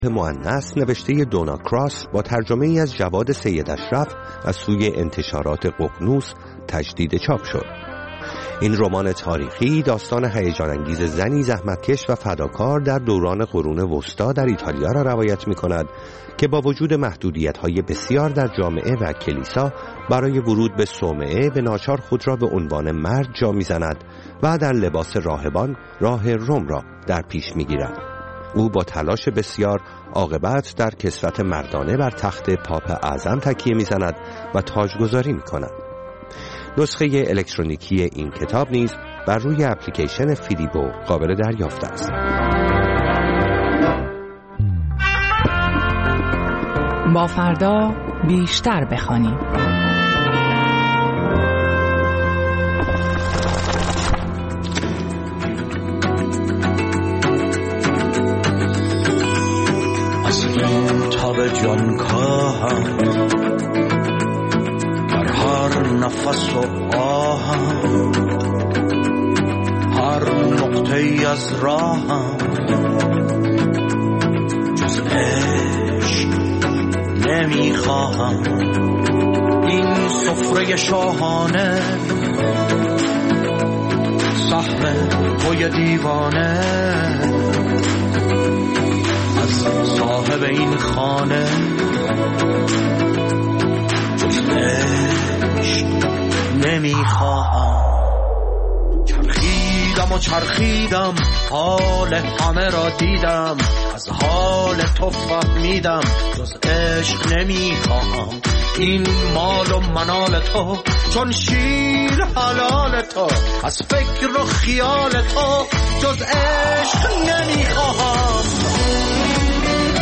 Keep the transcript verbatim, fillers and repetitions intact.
مؤنث نوشته دونا کراس با ترجمه ای از جواد سید اشرف از سوی انتشارات ققنوس تجدید چاپ شد. این رمان تاریخی داستان هیجان انگیز زنی زحمتکش و فداکار در دوران قرون وسطا در ایتالیا را روایت می کند که با وجود محدودیت‌های بسیار در جامعه و کلیسا برای ورود به صومعه به ناچار خود را به عنوان مرد جا می‌زند و در لباس راهبان راه روم را در پیش می‌گیرد. او با تلاش بسیار عاقبت در کسوت مردانه بر تخت پاپ اعظم تکیه می‌زند و تاجگذاری می‌کند. نسخه الکترونیکی این کتاب نیز بر روی اپلیکیشن فیلیبو قابل دریافت است. با فردا بیشتر بخوانیم. از این تاب جانکاهم در هر نفس و آهم، هر نقطه ای از راهم جز عشق نمیخواهم. این سفره شاهانه سهم توی دیوانه، از صاحب این خانه جز عشق نمیخواهم. چرخیدم و چرخیدم حال همه را دیدم، از حال تو فهمیدم جز عشق نمیخواهم. این مال و منال تو چون شیر حلال تو، از فکر و خیال تو جز عشق نمیخواهم.